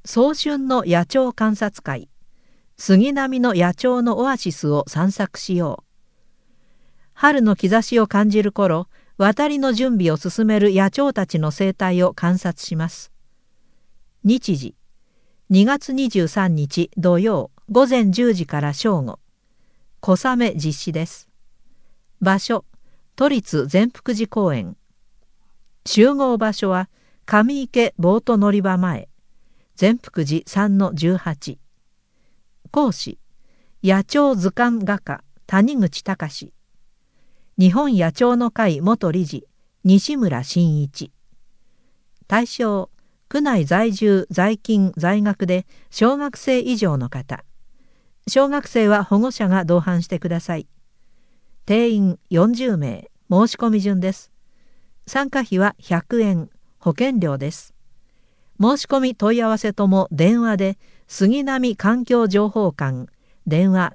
早春の野鳥観察会、杉並の野鳥のオアシスを散策しよう。春の兆しを感じる頃、渡りの準備を進める野鳥たちの生態を観察します。日時、2月23日土曜午前10時から正午。小雨実施です。場所、都立善福寺公園。集合場所は上池ボート乗り場前、善福寺 3-18。講師、野鳥図鑑画家谷口隆。日本野鳥の会元理事西村真一。対象、区内在住在勤在学で小学生以上の方。小学生は保護者が同伴してください。定員40名、申し込み順です。参加費は100円、保険料です。申し込み問い合わせとも電話で杉並環境情報館、電話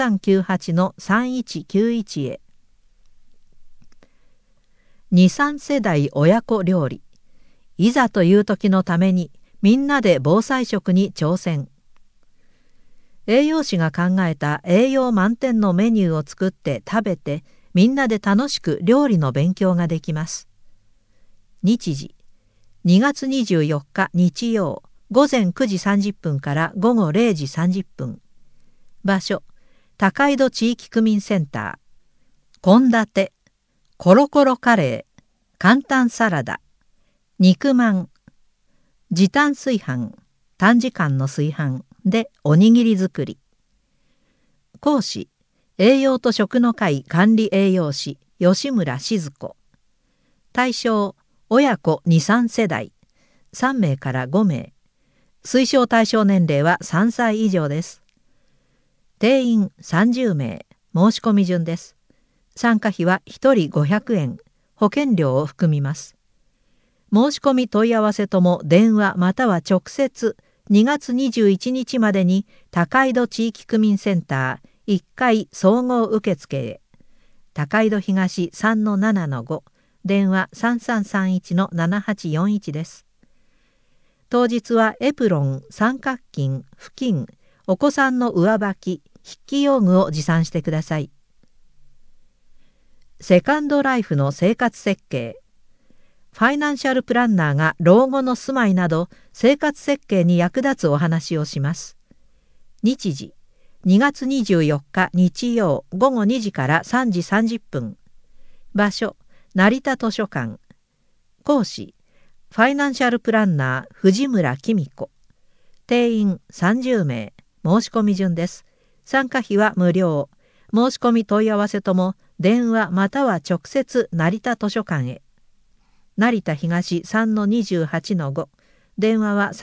3398-3191 へ。2、3世代親子料理。いざという時のためにみんなで防災食に挑戦。栄養士が考えた栄養満点のメニューを作って食べてみんなで楽しく料理の勉強ができます。日時、2月24日日曜午前9時30分から午後0時30分。場所、高井戸地域区民センター。献立、コロコロカレー、簡単サラダ、肉まん、時短炊飯、短時間の炊飯でおにぎり作り。講師、栄養と食の会管理栄養士吉村静子。対象、親子 2、3 世代、3名から5名。推奨対象年齢は3歳以上です。定員30名、申し込み順です。参加費は1人500円、保険料を含みます。申し込み問い合わせとも電話または直接2月21日までに高井戸地域区民センター1階総合受付へ。高井戸東 3-7-5、電話 3331-7841 です。当日はエプロン、三角巾、布巾、お子さんの上履き、筆記用具を持参してください。セカンドライフの生活設計。ファイナンシャルプランナーが老後の住まいなど生活設計に役立つお話をします。日時、2月24日日曜午後2時から3時30分。場所、成田図書館。講師、ファイナンシャルプランナー藤村紀美子。定員30名、申し込み順です。参加費は無料。申し込み問い合わせとも電話または直接成田図書館へ。成田東 3-28-5、電話は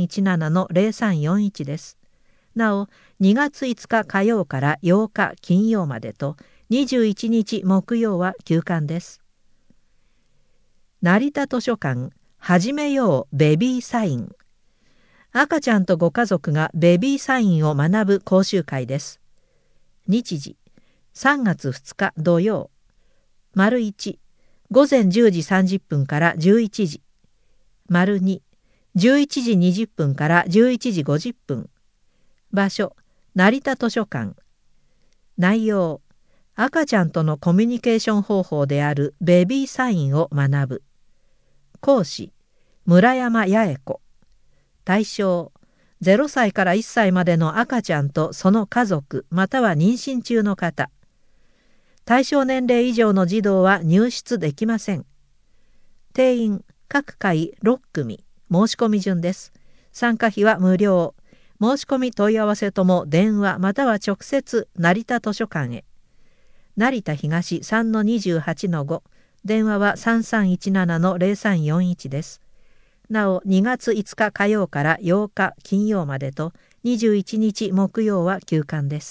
3317-0341 です。なお、2月5日火曜から8日金曜までと21日木曜は休館です。成田図書館、始めようベビーサイン。赤ちゃんとご家族がベビーサインを学ぶ講習会です。日時、3月2日土曜。丸1、午前10時30分から11時。丸2、11時20分から11時50分。場所、成田図書館。内容、赤ちゃんとのコミュニケーション方法であるベビーサインを学ぶ。講師、村山八重子。対象、0歳から1歳までの赤ちゃんとその家族または妊娠中の方。対象年齢以上の児童は入室できません。定員、各回6組、申し込み順です。参加費は無料。申し込み問い合わせとも電話または直接成田図書館へ。成田東 3-28-5、電話は 3317-0341 です。なお、2月5日火曜から8日金曜までと21日木曜は休館です。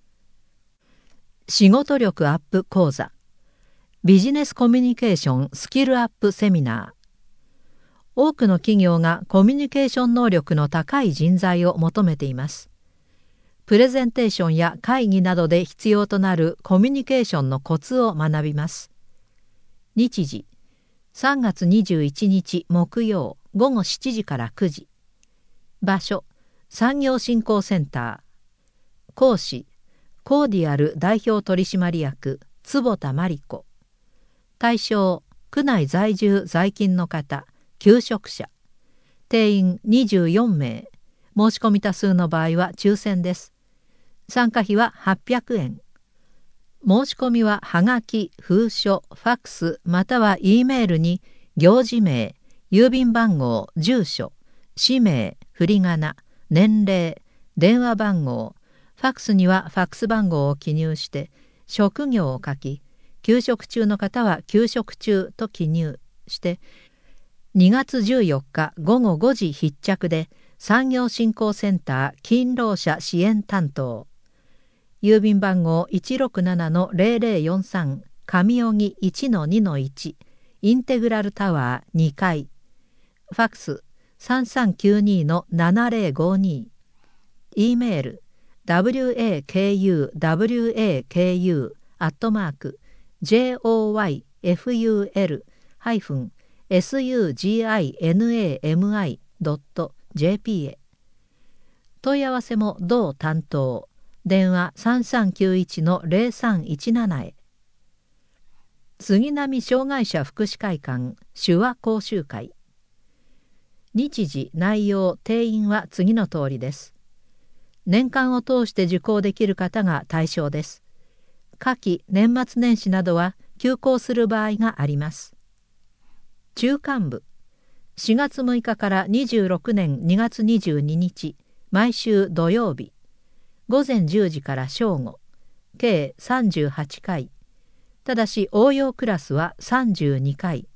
仕事力アップ講座、ビジネスコミュニケーションスキルアップセミナー。多くの企業がコミュニケーション能力の高い人材を求めています。プレゼンテーションや会議などで必要となるコミュニケーションのコツを学びます。日時、3月21日木曜午後7時から9時。 場所、産業振興センター。講師、コーディアル代表取締役坪田真理子。対象、区内在住在勤の方、求職者。定員24名。申し込み多数の場合は抽選です。参加費は800円。申し込みははがき、封書、ファックスまたは E メールに行事名、郵便番号、住所、氏名、振り仮名、年齢、電話番号、ファックスにはファックス番号を記入して職業を書き、休職中の方は休職中と記入して2月14日午後5時必着で産業振興センター勤労者支援担当、郵便番号 167-0043 上荻 1-2-1 インテグラルタワー2階、ファックス 3392-7052、 E メール wakuful-suginami.jp へ。問い合わせも同担当。電話 3391-0317 へ。杉並障害者福祉会館手話講習会。日時、内容、定員は次の通りです。年間を通して受講できる方が対象です。夏季、年末年始などは休講する場合があります。中間部、4月6日から26年2月22日、毎週土曜日、午前10時から正午、計38回。ただし応用クラスは32回。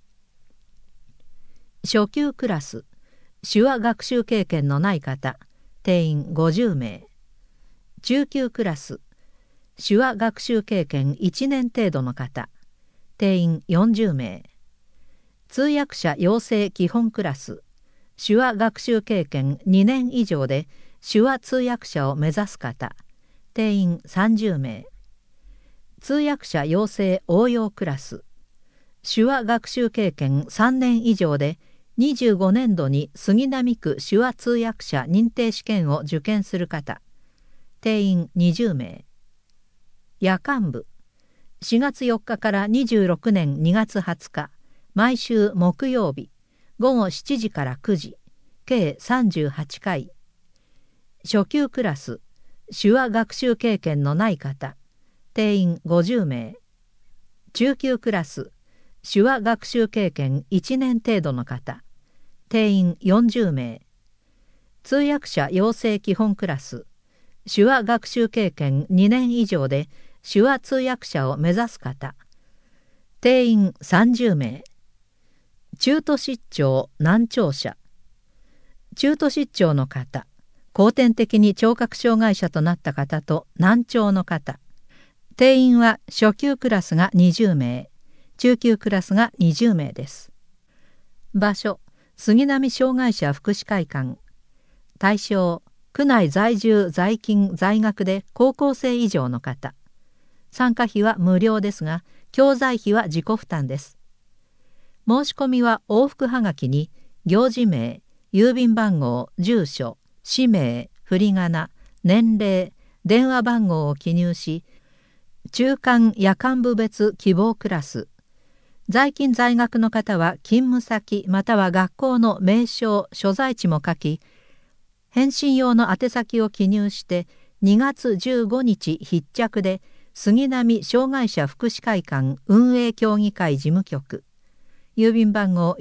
初級クラス、手話学習経験のない方、定員50名。中級クラス、手話学習経験1年程度の方、定員40名。通訳者養成基本クラス、手話学習経験2年以上で手話通訳者を目指す方、定員30名。通訳者養成応用クラス、手話学習経験3年以上で25年度に杉並区手話通訳者認定試験を受験する方、定員20名。夜間部、4月4日から26年2月20日、毎週木曜日、午後7時から9時、計38回。初級クラス、手話学習経験のない方、定員50名。中級クラス、手話学習経験1年程度の方、定員40名。通訳者養成基本クラス、手話学習経験2年以上で手話通訳者を目指す方、定員30名。中途失調難聴者、中途失調の方、後天的に聴覚障害者となった方と難聴の方、定員は初級クラスが20名、中級クラスが20名です。場所、杉並障害者福祉会館。対象、区内在住在勤在学で高校生以上の方。参加費は無料ですが、教材費は自己負担です。申し込みは往復はがきに行事名、郵便番号、住所、氏名、振り仮名、年齢、電話番号を記入し、中間夜間部別希望クラス、在勤在学の方は勤務先または学校の名称、所在地も書き、返信用の宛先を記入して2月15日必着で杉並障害者福祉会館運営協議会事務局、郵便番号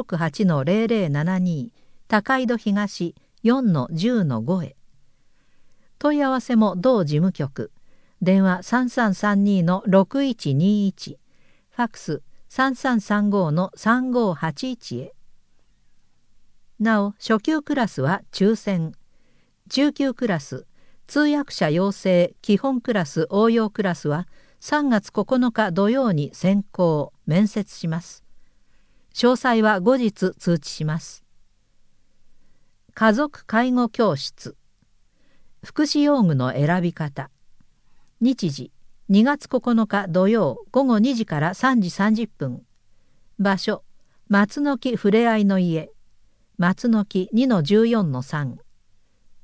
168-0072 高井戸東 4-10-5 へ。問い合わせも同事務局、電話 3332-6121、ファックス 3335-3581 へ。なお、初級クラスは抽選、中級クラス、通訳者養成基本クラス応用クラスは3月9日土曜に選考・面接します。詳細は後日通知します。家族介護教室、福祉用具の選び方。日時、2月9日土曜午後2時から3時30分。場所、松の木ふれあいの家、松の木 2-14-3。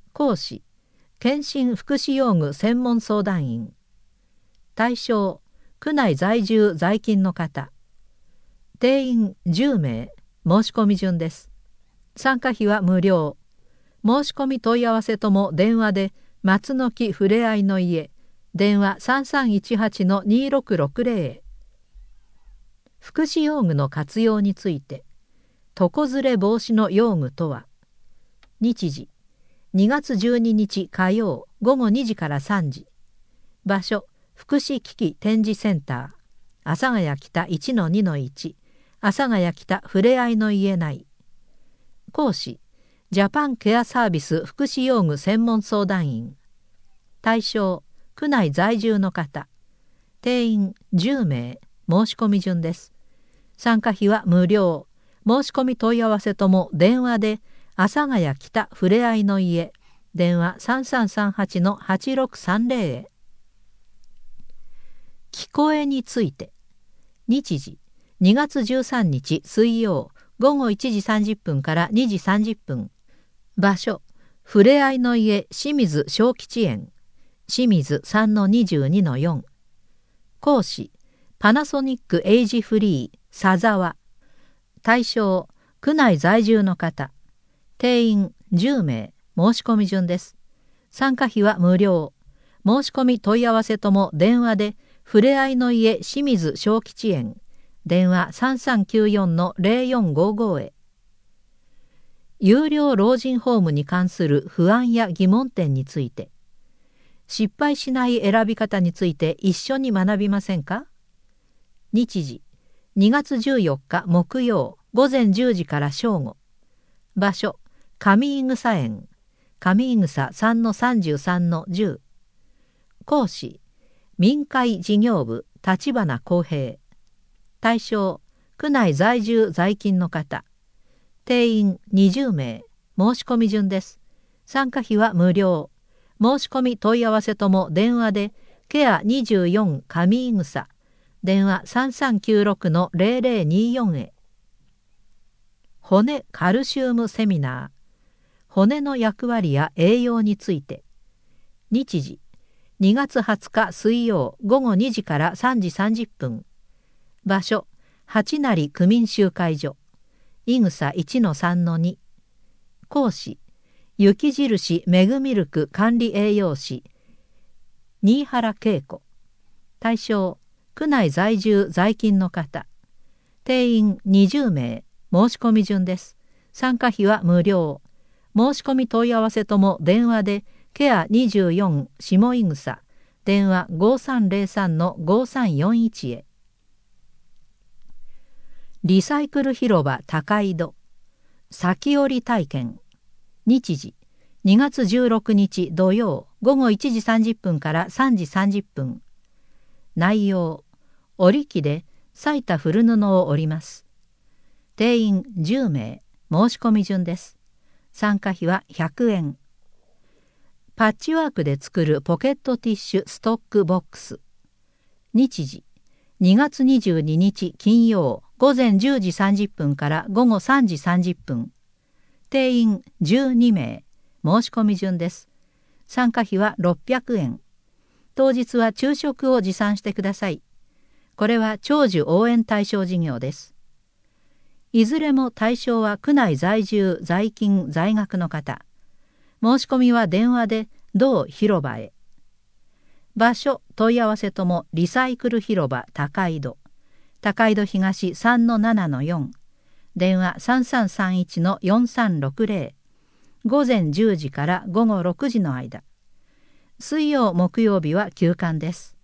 講師、検診福祉用具専門相談員。対象、区内在住在勤の方。定員10名、申し込み順です。参加費は無料。申し込み問い合わせとも電話で、松の木ふれあいの家、電話3318-2660へ。福祉用具の活用について、床ずれ防止の用具とは。日時、2月12日火曜午後2時から3時。場所、福祉機器展示センター、阿佐ヶ谷北 1-2-1、阿佐ヶ谷北ふれあいの家内。講師、ジャパンケアサービス福祉用具専門相談員。対象、区内在住の方。定員10名、申し込み順です。参加費は無料。申し込み問い合わせとも電話で、阿佐ヶ谷北ふれあいの家、電話3338-8630へ。聞こえについて。日時、2月13日水曜午後1時30分から2時30分。場所、ふれあいの家清水小吉園、清水 3-22-4。講師、パナソニックエイジフリー佐沢。対象、区内在住の方。定員10名、申し込み順です。参加費は無料。申し込み問い合わせとも電話で、ふれあいの家清水小吉園、電話3394-0455へ。有料老人ホームに関する不安や疑問点について、失敗しない選び方について一緒に学びませんか？日時、2月14日木曜午前10時から正午。場所、上井草園、上井草 3-33-10。講師、民会事業部立花公平。対象、区内在住在勤の方。定員20名、申し込み順です。参加費は無料。申し込み問い合わせとも電話で、ケア24上井草、電話3396-0024へ。骨カルシウムセミナー、骨の役割や栄養について。日時、2月20日水曜午後2時から3時30分。場所、八成区民集会所、井草 1-3-2。講師、雪印メグミルク管理栄養士、新原恵子。対象、区内在住在勤の方。定員20名、申し込み順です。参加費は無料。申し込み問い合わせとも電話で、ケア24下井草、電話5303-5341へ。リサイクル広場高井戸、先折り体験。日時、2月16日土曜午後1時30分から3時30分。内容、織り機で裂いた古布を織ります。定員10名、申し込み順です。参加費は100円。パッチワークで作るポケットティッシュストックボックス。日時、2月22日金曜午前10時30分から午後3時30分。定員12名、申し込み順です。参加費は600円。当日は昼食を持参してください。これは長寿応援対象事業です。いずれも対象は区内在住在勤在学の方。申し込みは電話で同広場へ。場所問い合わせともリサイクル広場高井戸、高井戸東 3-7-4、電話3331-4360、午前10時から午後6時の間。水曜木曜日は休館です。